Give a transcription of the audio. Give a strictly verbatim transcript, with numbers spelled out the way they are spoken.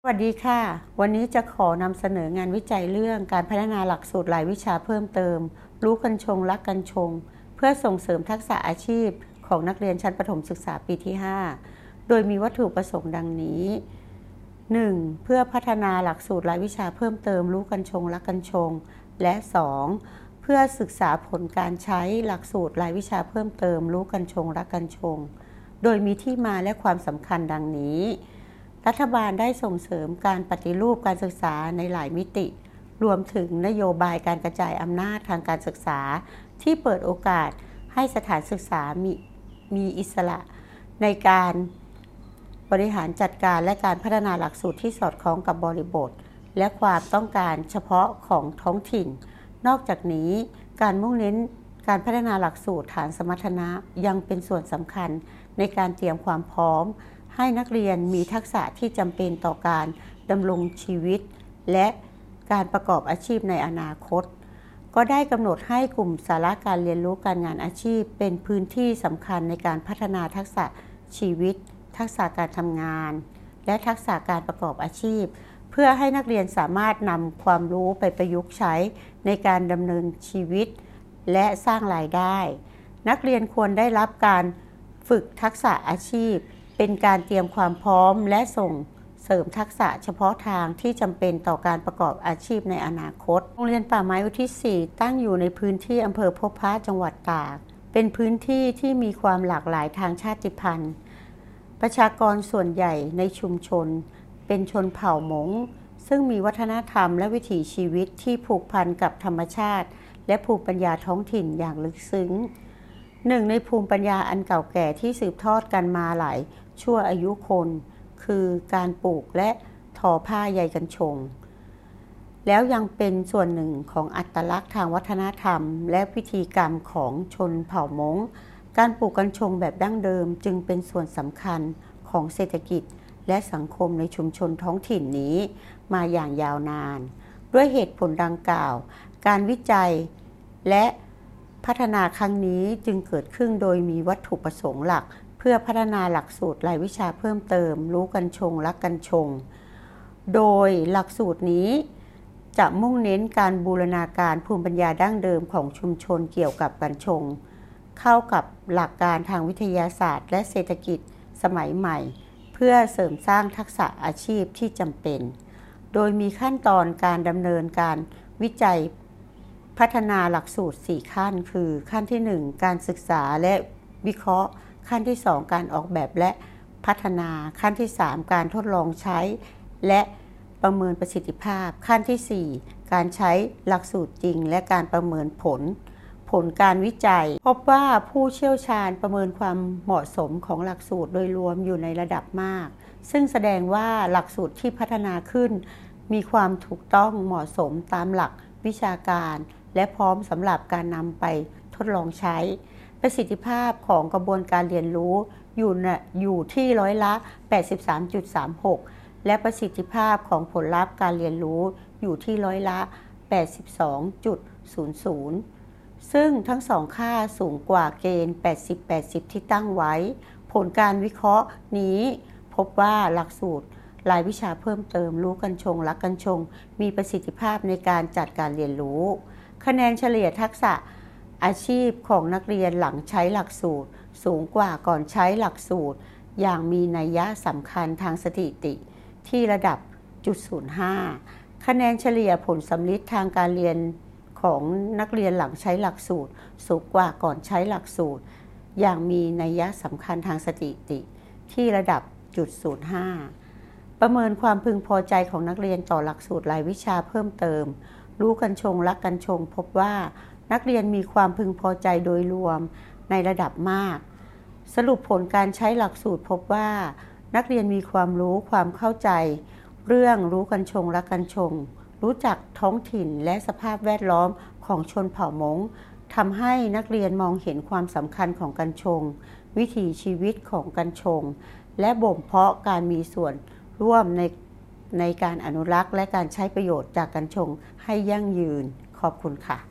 วัสดีค่ะวันนี้จะขอนำเสนองานวิจัยเรื่องการพัฒนาหลักสูตรรายวิชาเพิ่มเติมรู้กัญชงรักกัญชงเพื่อส่งเสริมทักษะอาชีพของนักเรียนชั้นประถมศึกษาปีที่ห้าโดยมีวัตถุประสงค์ดังนี้ หนึ่ง. เพื่อพัฒนาหลักสูตรรายวิชาเพิ่มเติมรู้กัญชงรักกัญชงและ สอง. เพื่อศึกษาผลการใช้หลักสูตรรายวิชาเพิ่มเติมรู้กัญชงรักกัญชงโดยมีที่มาและความสำคัญดังนี้รัฐบาลได้ส่งเสริมการปฏิรูปการศึกษาในหลายมิติรวมถึงนโยบายการกระจายอำนาจทางการศึกษาที่เปิดโอกาสให้สถานศึกษามีมีอิสระในการบริหารจัดการและการพัฒนาหลักสูตรที่สอดคล้องกับบริบทและความต้องการเฉพาะของท้องถิ่นนอกจากนี้การมุ่งเน้นการพัฒนาหลักสูตรฐานสมรรถนะยังเป็นส่วนสำคัญในการเตรียมความพร้อมให้นักเรียนมีทักษะที่จำเป็นต่อการดำรงชีวิตและการประกอบอาชีพในอนาคตก็ได้กำหนดให้กลุ่มสาระการเรียนรู้การงานอาชีพเป็นพื้นที่สำคัญในการพัฒนาทักษะชีวิตทักษะการทำงานและทักษะการประกอบอาชีพเพื่อให้นักเรียนสามารถนำความรู้ไปประยุกต์ใช้ในการดำเนินชีวิตและสร้างรายได้นักเรียนควรได้รับการฝึกทักษะอาชีพเป็นการเตรียมความพร้อมและส่งเสริมทักษะเฉพาะทางที่จำเป็นต่อการประกอบอาชีพในอนาคตโรงเรียนป่าไม้อุทิศสี่ตั้งอยู่ในพื้นที่อำเภอพบพระจังหวัดตากเป็นพื้นที่ที่มีความหลากหลายทางชาติพันธุ์ประชากรส่วนใหญ่ในชุมชนเป็นชนเผ่ามงซึ่งมีวัฒนธรรมและวิถีชีวิตที่ผูกพันกับธรรมชาติและภูมิปัญญาท้องถิ่นอย่างลึกซึ้งหนึ่งในภูมิปัญญาอันเก่าแก่ที่สืบทอดกันมาหลายชั่วอายุคนคือการปลูกและทอผ้าใยกัญชงแล้วยังเป็นส่วนหนึ่งของอัตลักษณ์ทางวัฒนธรรมและพิธีกรรมของชนเผ่ามงการปลูกกัญชงแบบดั้งเดิมจึงเป็นส่วนสำคัญของเศรษฐกิจและสังคมในชุมชนท้องถิ่นนี้มาอย่างยาวนานด้วยเหตุผลดังกล่าวการวิจัยและพัฒนาครั้งนี้จึงเกิดขึ้นโดยมีวัตถุประสงค์หลักเพื่อพัฒนาหลักสูตรรายวิชาเพิ่มเติมรู้กัญชงรักกัญชงโดยหลักสูตรนี้จะมุ่งเน้นการบูรณาการภูมิปัญญาดั้งเดิมของชุมชนเกี่ยวกับกัญชงเข้ากับหลักการทางวิทยาศาสตร์และเศรษฐกิจสมัยใหม่เพื่อเสริมสร้างทักษะอาชีพที่จำเป็นโดยมีขั้นตอนการดำเนินการวิจัยพัฒนาหลักสูตรสี่ขั้นคือขั้นที่หนึ่งการศึกษาและวิเคราะห์ขั้นที่สองการออกแบบและพัฒนาขั้นที่สามการทดลองใช้และประเมินประสิทธิภาพขั้นที่สี่การใช้หลักสูตรจริงและการประเมินผลผลการวิจัยพบว่าผู้เชี่ยวชาญประเมินความเหมาะสมของหลักสูตรโดยรวมอยู่ในระดับมากซึ่งแสดงว่าหลักสูตรที่พัฒนาขึ้นมีความถูกต้องเหมาะสมตามหลักวิชาการและพร้อมสำหรับการนำไปทดลองใช้ประสิทธิภาพของกระบวนการเรียนรู้อยู่อยู่ที่ร้อยละ แปดสิบสามจุดสามหก และประสิทธิภาพของผลลัพธ์การเรียนรู้อยู่ที่ร้อยละ แปดสิบสองจุดศูนย์ศูนย์ ซึ่งทั้งสองค่าสูงกว่าเกณฑ์ แปดสิบ แปดสิบ ที่ตั้งไว้ผลการวิเคราะห์นี้พบว่าหลักสูตรรายวิชาเพิ่มเติมรู้กัญชงรักกัญชงมีประสิทธิภาพในการจัดการเรียนรู้คะแนนเฉลี่ยทักษะอาชีพของนักเรียนหลังใช้หลักสูตรสูงกว่าก่อนใช้หลักสูตรอย่างมีนัยยะสำคัญทางสถิติที่ระดับ จุดศูนย์ห้า คะแนนเฉลี่ยผลสำลิดทางการเรียนของนักเรียนหลังใช้หลักสูตรสูงกว่าก่อนใช้หลักสูตรอย่างมีนัยยะสำคัญทางสถิติที่ระดับ จุดศูนย์ห้า ประเมินความพึงพอใจของนักเรียนต่อหลักสูตรรายวิชาเพิ่มเติมรู้กัญชงรักกัญชงพบว่านักเรียนมีความพึงพอใจโดยรวมในระดับมากสรุปผลการใช้หลักสูตรพบว่านักเรียนมีความรู้ความเข้าใจเรื่องรู้กัญชงรักกัญชงรู้จักท้องถิ่นและสภาพแวดล้อมของชนเผ่ามงทำให้นักเรียนมองเห็นความสำคัญของกัญชงวิถีชีวิตของกัญชงและบ่มเพาะการมีส่วนร่วมในในการอนุรักษ์และการใช้ประโยชน์จากกัญชงให้ยั่งยืนขอบคุณค่ะ